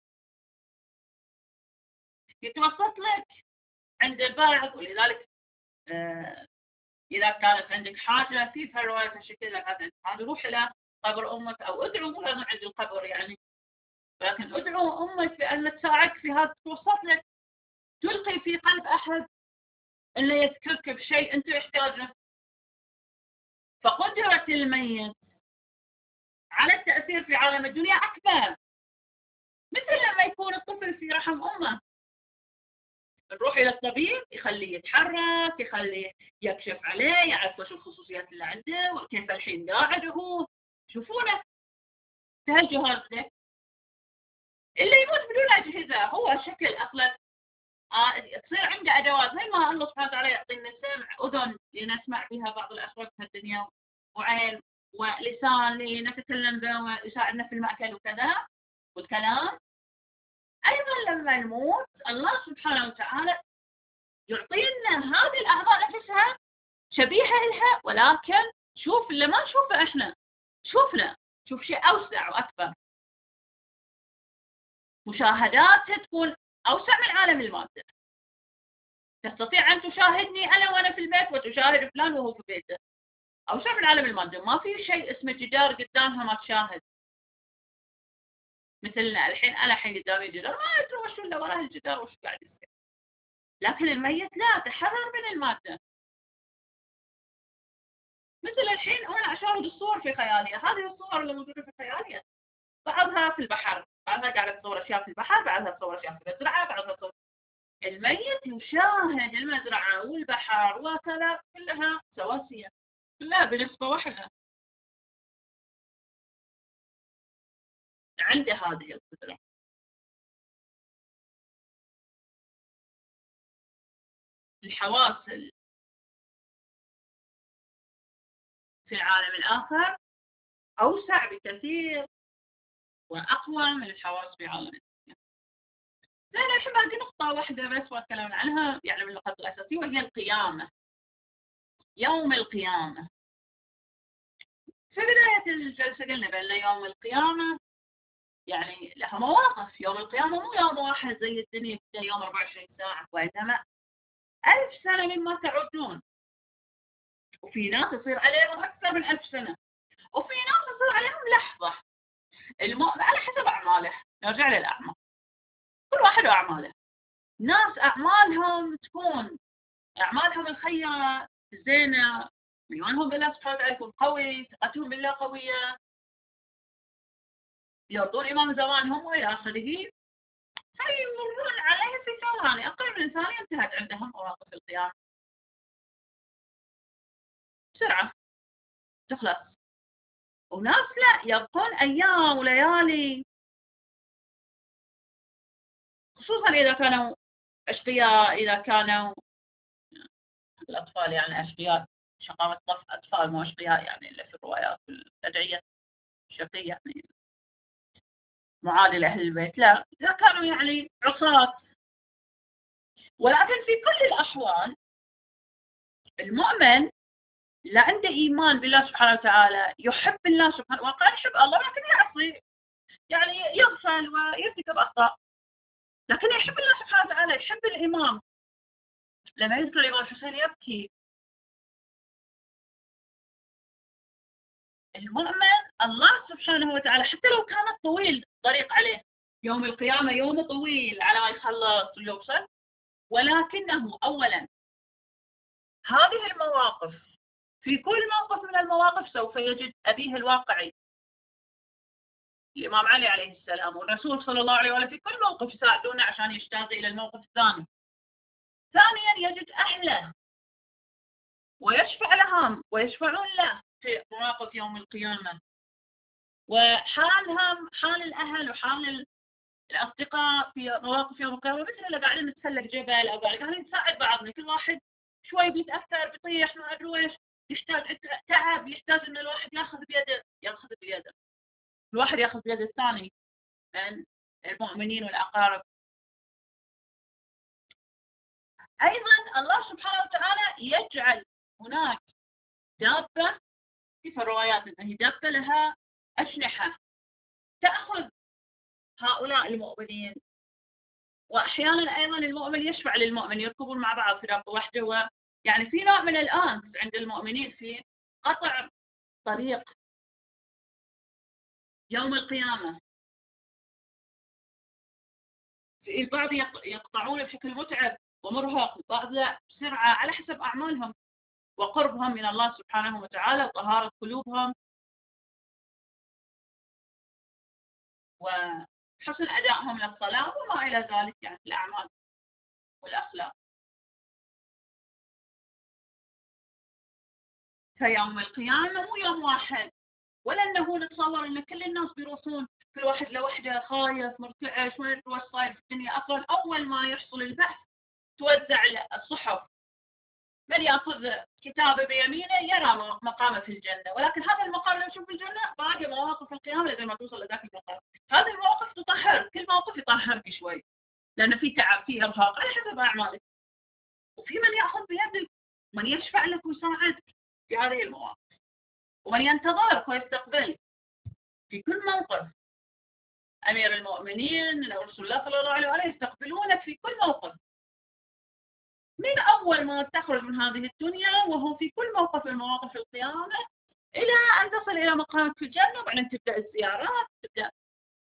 يتوسط لك عند البعض. ولذلك آه إذا كانت عندك حاجة في فرواية الشكل هذا هذا روح إلى قبر أمك أو ادعو مو لازم عند القبر يعني، لكن ادعو أمك بأن تساعدك في هذا، توسط لك، تلقي في قلب أحد أنه يذكرك بشيء أنت يحتاجه. فقدرة الميت على التأثير في عالم الدنيا أكبر، مثل لما يكون الطفل في رحم أمه، نروح إلى الطبيب يخليه يتحرك، يخليه يكشف عليه، يعرف وش الخصوصيات اللي عنده وكيف الحين قاعد وهو شوفونه تهجهز له. اللي يموت بدون أجهزة هو الشكل الأغلب آه تصير عنده أدوات، زي ما الله سبحانه وتعالى يعطينا سمع، أذن لنسمع بها بعض الأصوات في الدنيا، وعين ولسان لنتكلم به ويساعدنا في المأكل وكذا والكلام. أيضا لما نموت الله سبحانه وتعالى يعطينا هذه الأعضاء نفسها شبيهة لها، ولكن شوف اللي ما نشوفه إحنا، شوفنا شوف شيء أوسع وأكبر، مشاهداتها تكون أوسع من عالم المادة. تستطيع أن تشاهدني أنا وأنا في البيت وتشاهد فلان وهو في بيته، أوسع من عالم المادة. ما في شيء اسمه جدار قدامها ما تشاهد، مثلنا الحين أنا الحين قدامي جدار ما أدري وش اللي وراه الجدار وش قاعد يصير، لكن الميت لا، تحرر من المادة. مثل الحين أنا أشاهد الصور في خيالي، هذه الصور اللي موجودة في خيالي بعضها في البحر، بعضها قاعدة تصور أشياء في البحر، بعضها تصور أشياء في المزرعة، بعضها تصور. الميت يشاهد المزرعة والبحر وكذا كلها سواسية، كلها بنسبة واحدة، عنده هذه القدرة. الحواس في العالم الآخر أوسع بكثير وأقوى من الحواس في عالم الدنيا. لا الحين باقي نقطة واحدة بس وأتكلم عنها يعني من النقاط الأساسية، وهي القيامة. يوم القيامة. في بداية الجلسة قلنا بأن يوم القيامة يعني لها مواقف. يوم القيامة مو يوم واحد زي الدنيا كذا يوم أربعة وعشرين ساعة، وإنما ألف سنة مما تعدون. وفي ناس يصير عليهم أكثر من ألف سنة، وفي ناس يصير عليهم لحظة. المؤمن على حسب أعماله. نرجع للأعمال، كل واحد وأعماله. ناس أعمالهم تكون أعمالهم الخيرة الزينة، إيمانهم بالله سبحانه وتعالى يكون قوي، ثقتهم بالله قوية، يرضون إمام زمانهم وإلى آخره، فيمرون عليه في ثواني، أقل من ثانية انتهت عندهم مواقف القيامة بسرعة تخلص. وناس لا، يبقون أيام وليالي، خصوصا إذا كانوا أشقياء، إذا كانوا الأطفال يعني أشقياء، شقاوة أطفال مو أشقياء يعني إلا في الروايات والأدعية شقية يعني معادي لأهل البيت، لا، إذا كانوا يعني عصاة. ولكن في كل الأحوال المؤمن لا عنده إيمان بالله سبحانه وتعالى، يحب الله سبحانه وقال يحب الله لكن يعصي، يعني يغفل ويرتكب أخطاء، لكن يحب الله سبحانه وتعالى، يحب الإمام. لما يذكر الإمام الحسين يبكي. المؤمن الله سبحانه وتعالى حتى لو كان طويل طريق عليه، يوم القيامة يوم طويل على ما يخلص ويوصل، ولكنه أولا هذه المواقف، في كل موقف من المواقف سوف يجد أبيه الواقعي الإمام علي عليه السلام والرسول صلى الله عليه وسلم في كل موقف يساعدونه عشان يجتاز إلى الموقف الثاني. ثانيا يجد أهله ويشفع لهم ويشفعون له في مواقف يوم القيامة. وحالهم حال الأهل وحال الأصدقاء في مواقف يوم القيامة مثل اللي قاعدين نتسلق جبل أو قاعدين نساعد بعضنا، كل واحد شوي بيتأثر بيطيح ما أدري ويش، يحتاج تعب، يحتاج إن الواحد ياخذ بيده، ياخذ بيده الواحد ياخذ بيد الثاني من المؤمنين والأقارب. أيضا الله سبحانه وتعالى يجعل هناك دابة في الروايات أن هي دابة لها أجنحة تأخذ هؤلاء المؤمنين، وأحيانا أيضا المؤمن يشفع للمؤمن، يركبون مع بعض في دابة واحدة. ويعني في نوع من الآنس عند المؤمنين في قطع طريق يوم القيامة. في البعض يقطعون بشكل متعب ومرهق، البعض لا، بسرعة على حسب أعمالهم وقربهم من الله سبحانه وتعالى وطهارة قلوبهم وحسن أدائهم للصلاة وما إلى ذلك يعني الأعمال والأخلاق. فيوم القيامة مو يوم واحد، ولا أنه نتصور أن كل الناس بيروحون كل واحد لوحده خايف مرتعش ما يدري وش صاير في الدنيا. أصلا أول ما يحصل البحث توزع الصحف، من يأخذ كتابه بيمينه يرى مقامه في الجنة، ولكن هذا المقام اللي نشوف في الجنة باقي مواقف القيامة لغاية ما توصل لذاك المقام. هذه المواقف تطهر، كل موقف يطهرك شوي لأنه في تعب، في إرهاق على حسب أعمالك. وفي من يأخذ بيدك، من يشفع لك ويساعدك في هذه المواقف، ومن ينتظرك ويستقبلك في كل موقف. أمير المؤمنين رسول الله صلى الله عليه وسلم يستقبلونك في كل موقف، من أول ما تخرج من هذه الدنيا وهو في كل موقف من مواقف القيامة إلى أن تصل إلى مقامك في الجنة، وبعدين تبدأ الزيارات تبدأ.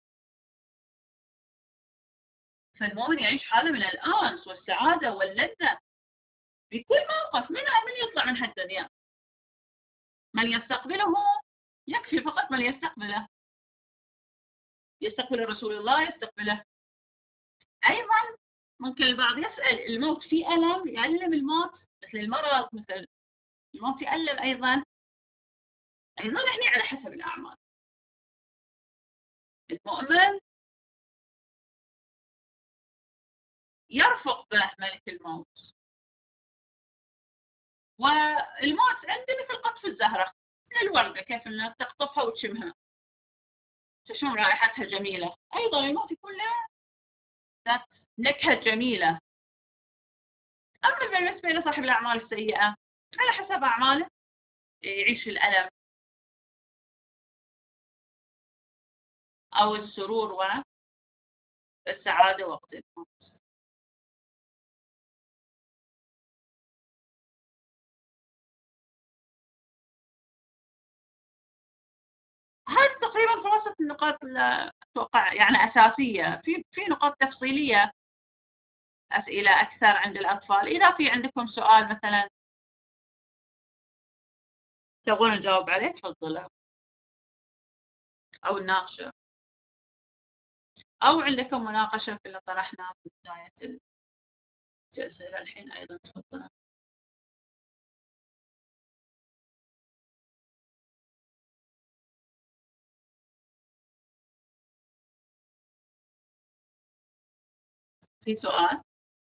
فالمؤمن يعيش حالة من الأنس والسعادة واللذة في كل موقف. من من يطلع من هالدنيا؟ من يستقبله يكفي فقط، من يستقبله يستقبل رسول الله يستقبله. أيضا ممكن البعض يسأل الموت في ألم؟ يألم الموت مثل المرض، مثل الموت يألم أيضا؟ أيضا إحنا على حسب الأعمال. المؤمن يرفق به ملك الموت، والموت عنده مثل قطف الزهرة، الوردة كيف انك تقطفها وتشمها، تشم رائحتها جميلة. ايضا الموت يكون له ذات نكهة جميلة. اما بالنسبة لصاحب الاعمال السيئة، على حسب اعماله يعيش الالم او السرور والسعادة وقت الموت. هذه تقريبا خلاصة النقاط اللي أتوقع يعني أساسية. في في نقاط تفصيلية، أسئلة أكثر عند الأطفال. إذا في عندكم سؤال مثلا تبغون نجاوب عليه تفضلوا، أو نناقشه، أو عندكم مناقشة في اللي طرحناه في بداية الجلسة إلى الحين أيضا تفضلوا. في سؤال؟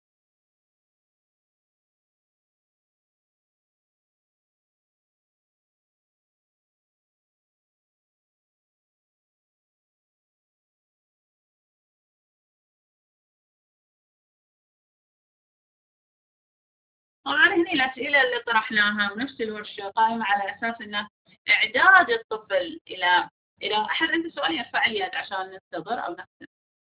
طبعا هنا الأسئلة اللي طرحناها ونفس الورشة قائمة على أساس أن إعداد الطفل إلى إذا أحد عنده سؤال يرفع اليد عشان ننتظر أو نختم.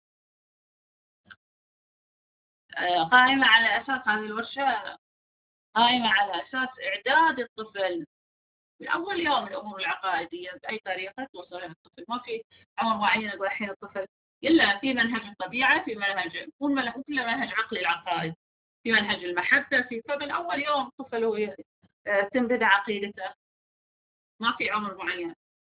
قائمة على أساس هذه الورشة قائمة على أساس إعداد الطفل من أول يوم الأمور العقائدية بأي طريقة توصل للطفل. ما في عمر معين أقول الحين الطفل، إلا في منهج الطبيعة، في منهج يكون كل منهج عقلي العقائد، في منهج المحبة، في فمن أول يوم الطفل هو تنبذ عقيدته، ما في عمر معين.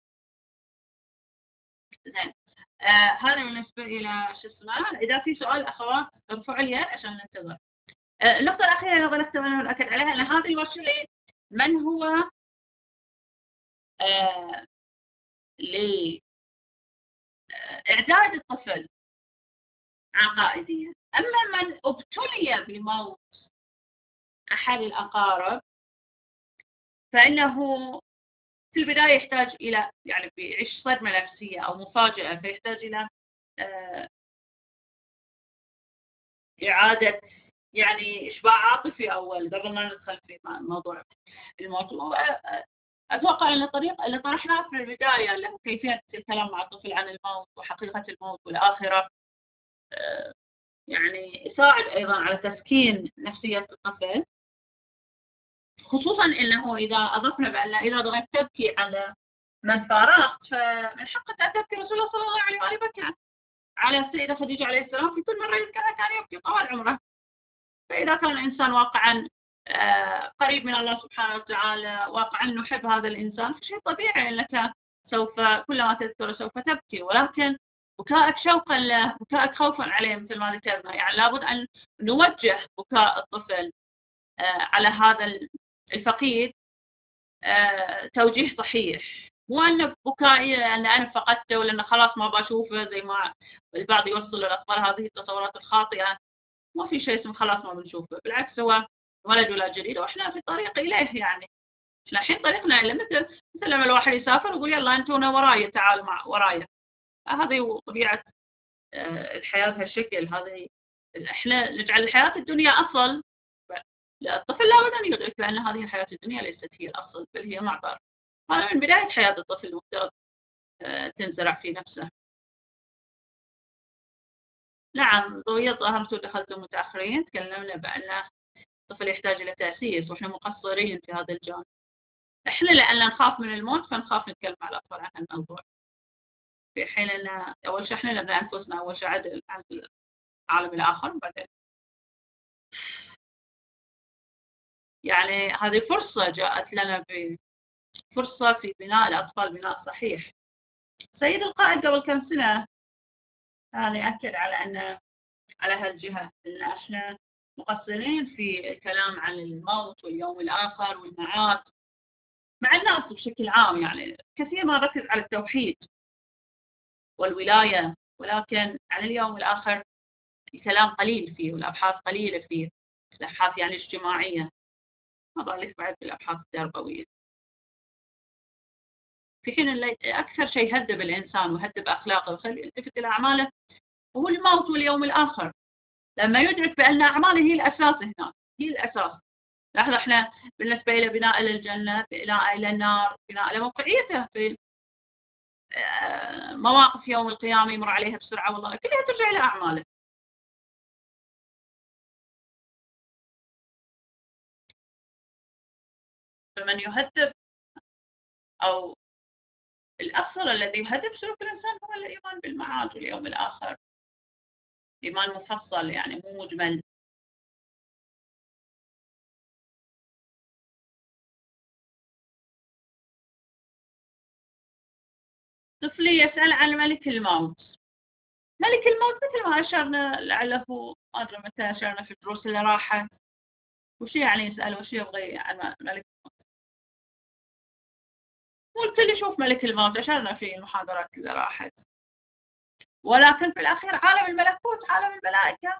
زين. آه هذا بالنسبة إلى شو اسمه. إذا في سؤال أخوات ارفعوا اليد عشان ننتظر. آه النقطة الأخيرة اللي أبغى نأكد عليها أن هذه الورشة من هو آه لإعداد الطفل عقائديا. أما من ابتلي بموت أحد الأقارب فإنه في البداية يحتاج إلى يعني بيعيش صدمة نفسية أو مفاجأة، فيحتاج إلى إعادة يعني إشباع عاطفي أول قبل ما ندخل في موضوع الموت. أتوقع أن الطريق اللي طرحناه في البداية اللي هو كيفية الكلام مع الطفل عن الموت وحقيقة الموت والآخرة يعني يساعد أيضا على تسكين نفسية الطفل، خصوصا أنه إذا أضفنا بأن إذا ضغطت تبكي على من فارقت فمن حقك أن تبكي. رسول الله صلى الله عليه وآله بكى على السيدة خديجة عليه السلام في كل مرة يذكرها كان يبكي طوال عمره. فإذا كان الإنسان واقعا قريب من الله سبحانه وتعالى، واقعا نحب هذا الإنسان، فشيء طبيعي أنك سوف كلما تذكره سوف تبكي، ولكن بكاءك شوقا له، بكاءك خوفا عليه مثل ما ذكرنا. يعني لابد أن نوجه بكاء الطفل على هذا الفقيد توجيه صحيح، مو أن بكائي لأن أنا فقدته ولأن خلاص ما بشوفه زي ما البعض يوصل للأطفال هذه التصورات الخاطئة. ما في شيء اسمه خلاص ما بنشوفه، بالعكس هو ولد ولا جديد وإحنا في طريق إليه. يعني إحنا الحين طريقنا إلى مثل مثل لما الواحد يسافر ويقول يلا أنتم وراي تعالوا مع ورايا. هذه طبيعة الحياة بهالشكل. هذه إحنا نجعل الحياة الدنيا أصل. الطفل لابد أن يدرك بأن هذه الحياة الدنيا ليست هي الأصل بل هي معبر. هذا من بداية حياة الطفل المفترض تنزرع في نفسه. نعم ضوئية ظهرتوا دخلتوا متأخرين. تكلمنا بأن الطفل يحتاج إلى تأسيس وإحنا مقصرين في هذا الجانب. إحنا لأن نخاف من الموت فنخاف نتكلم مع الأطفال عن الموضوع، في حين أن أول شيء إحنا نبني أنفسنا أول شيء عدل عن العالم الآخر بعدين. يعني هذه فرصة جاءت لنا بفرصة في بناء الأطفال بناء صحيح. سيد القائد قبل كم سنة كان يأكد على أن على هالجهة أن إحنا مقصرين في الكلام عن الموت واليوم الآخر والمعاد مع الناس بشكل عام. يعني كثير ما نركز على التوحيد والولاية، ولكن عن اليوم الآخر الكلام قليل فيه والأبحاث قليلة فيه، الأبحاث يعني اجتماعية، ما بالك بعد بالأبحاث التربوية. في حين اللي أكثر شيء يهذب الإنسان ويهذب أخلاقه ويخليه يلتفت إلى أعماله هو الموت واليوم الآخر، لما يدرك بأن أعماله هي الأساس هنا، هي الأساس. لحظة، إحنا بالنسبة إلى بناء للجنة، بناء إلى النار، بناء إلى موقعيته في مواقف يوم القيامة يمر عليها بسرعة والله كلها ترجع إلى أعماله. فمن يهذب أو الأصل الذي يهذب سلوك الإنسان هو الإيمان بالمعاد واليوم الآخر، إيمان مفصل يعني مو مجمل. طفلي يسأل عن ملك الموت. ملك الموت مثل ما أشرنا لعله ما أدري متى أشرنا في الدروس اللي راحت، وش يعني يسأل وش يبغي عن ملك الموت؟ قلت لي شوف ملك الموت أشرنا في المحاضرات اللي راحت، ولكن في الأخير عالم الملكوت عالم الملائكة.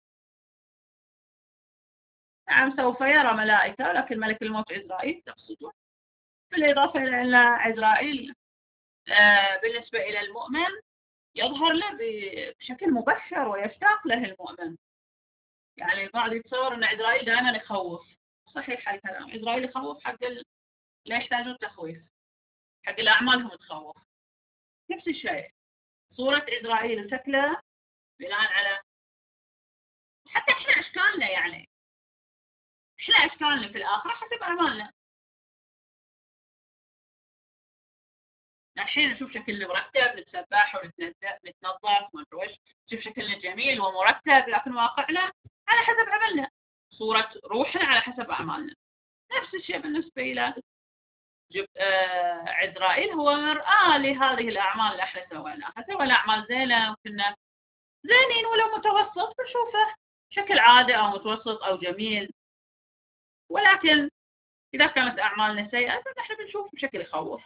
نعم سوف يرى ملائكة، لكن ملك الموت عزرائيل تقصدون. بالإضافة إلى أن عزرائيل بالنسبة إلى المؤمن يظهر له بشكل مبشر ويشتاق له المؤمن. يعني البعض يتصور أن عزرائيل دائما يخوف، صحيح الكلام، عزرائيل يخوف حق ال... لا يحتاجون تخويف، حق الأعمال هم تخوف. نفس الشيء صورة عزرائيل وشكله بناء على حتى إحنا أشكالنا، يعني إحنا أشكالنا في الآخرة حسب أعمالنا. الحين نشوف شكلنا مرتب، نتسبح ونتنظف وما ادري وش، نشوف شكلنا جميل ومرتب، لكن واقعنا على حسب عملنا، صورة روحنا على حسب أعمالنا. نفس الشيء بالنسبة إلى جب... آه... عزرائيل هو مرآة لهذه الأعمال اللي احنا سويناها، سوينا أعمال زينة وكنا زينين ولو متوسط بنشوفه شكل عادي أو متوسط أو جميل، ولكن إذا كانت أعمالنا سيئة فنحن بنشوف بشكل يخوف.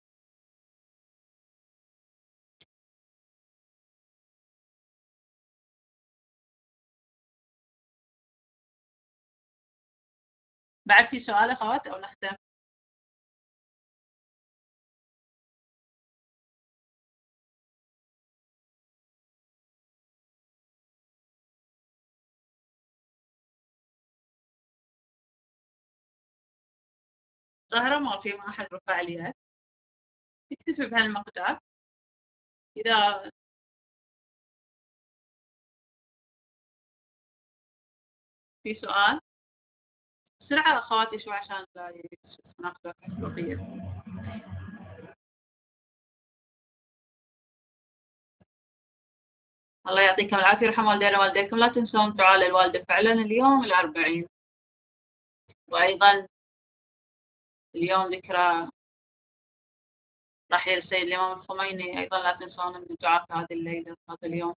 بعد في سؤال أخوات أو نختم؟ ظاهرة ما في ما أحد رفع لي، اكتفي بهالمقدار. إذا في سؤال بسرعة أخواتي شو عشان لا ناخذ بقية. الله يعطيكم العافية ويرحم والدينا والديكم. لا تنسون دعاء للوالدة فعلا اليوم الأربعين، وأيضا اليوم ذكرى رحيل السيد الإمام الخميني، أيضا لا تنسون من الدعاء في هذه الليلة هذا اليوم.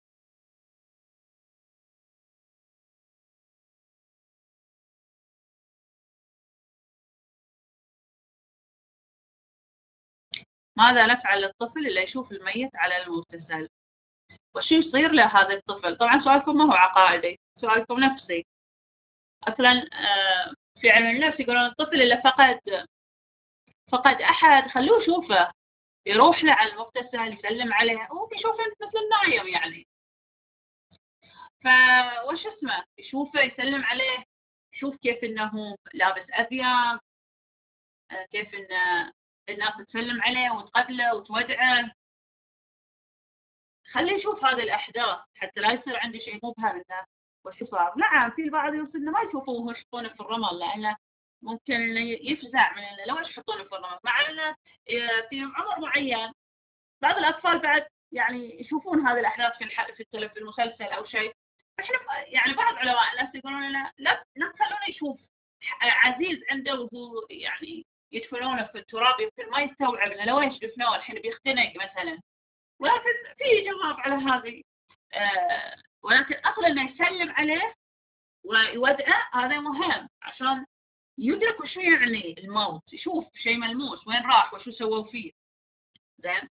ماذا نفعل للطفل اللي يشوف الميت على المغتسل؟ وشو يصير له هذا الطفل؟ طبعا سؤالكم ما هو عقائدي، سؤالكم نفسي. أصلا في علم النفس يقولون الطفل اللي فقد فقد أحد خلوه يشوفه، يروح له على المغتسل يسلم عليه، هو بيشوف مثل النايم يعني. فوش اسمه يشوفه يسلم عليه، يشوف كيف انه لابس ابيض، كيف ان الناس تسلم عليه وتقبله وتودعه. خليه يشوف هذه الاحداث حتى لا يصير عندي شيء مبهم انه وش صار. نعم في البعض يوصلنا ما يشوفوه وهو يحطونه في الرمل، لانه ممكن انه يفزع من انه لو ايش يحطونه في الرمل، مع انه في عمر معين بعض الاطفال بعد يعني يشوفون هذه الاحداث في الح... في التلف في المسلسل او شيء. احنا يعني بعض علماء النفس يقولون لنا لا لا تخلونه يشوف عزيز عنده وهو يعني يدفنونه في التراب، يمكن ما يستوعب انه لو ايش دفنوه الحين بيختنق مثلا. ولكن في جواب على هذه، آه ولكن اصلا انه يسلم عليه ويودعه هذا مهم عشان يدرك وشو يعني الموت، يشوف شيء ملموس وين راح وشو سووا فيه. زين،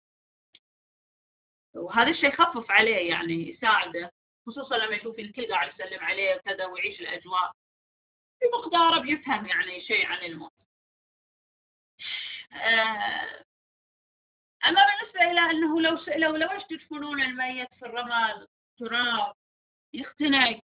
وهذا الشيء يخفف عليه يعني يساعده، خصوصا لما يشوف الكل قاعد يسلم عليه وكذا ويعيش الأجواء بمقداره بيفهم يعني شيء عن الموت. آه، أما بالنسبة إلى أنه لو سئلوا لو إيش تدفنون الميت في الرمل تراب يختنق،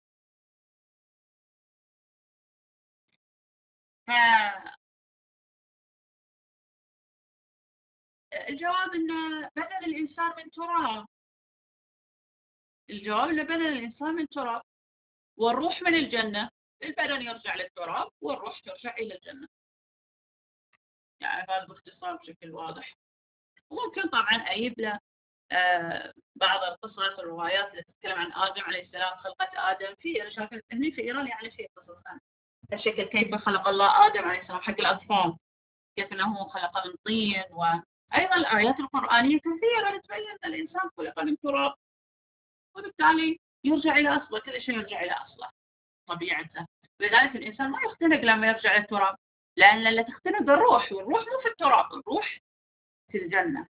فالجواب أن بدل الإنسان من تراب، الجواب أن بدل الإنسان من تراب والروح من الجنة، البدن يرجع للتراب والروح ترجع إلى الجنة. يعني هذا باختصار بشكل واضح. وممكن طبعا أجيب له آه بعض القصص والروايات اللي تتكلم عن آدم عليه السلام، خلقة آدم في شكل هني في إيران يعني في قصص عن الشكل كيف خلق الله آدم عليه السلام حق الأطفال، كيف أنه خلق من طين، وأيضا الآيات القرآنية كثيرة تبين أن الإنسان خلق من تراب، وبالتالي يرجع إلى أصله، كل شيء يرجع إلى أصله طبيعته. ولذلك الإنسان ما يختنق لما يرجع للتراب، لأن اللي تختنق الروح، والروح مو في التراب، الروح في الجنة.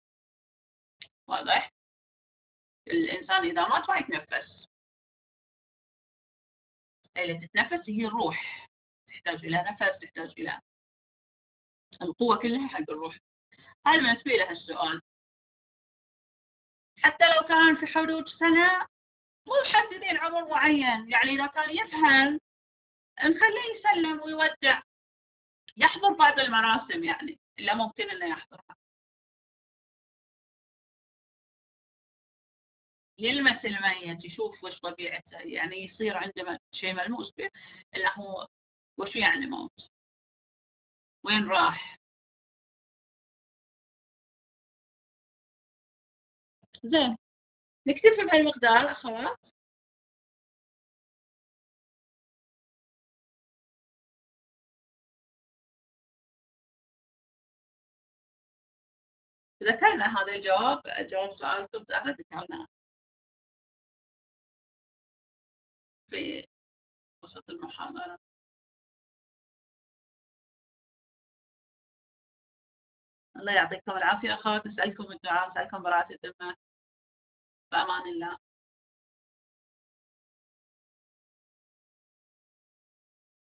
واضح؟ الإنسان إذا مات ما يتنفس، اللي تتنفس هي الروح، تحتاج إلى نفس، تحتاج إلى القوة كلها حق الروح. هذا بالنسبة له السؤال. حتى لو كان في حدود سنة، مو محددين عمر معين، يعني إذا كان يفهم نخليه يسلم ويودع، يحضر بعض المراسم يعني إلا ممكن إنه يحضرها، يلمس الميت يشوف وش طبيعته، يعني يصير عنده شيء ملموس به، اللي هو وش يعني موت، وين راح. زين، نكتفي بهالمقدار أخوات. ذكرنا هذا الجواب، جواب سؤالكم ذكرنا في وسط المحاضرة. الله يعطيكم العافية أخوات، نسألكم الدعاء، نسألكم براءة الذمة، بأمان الله.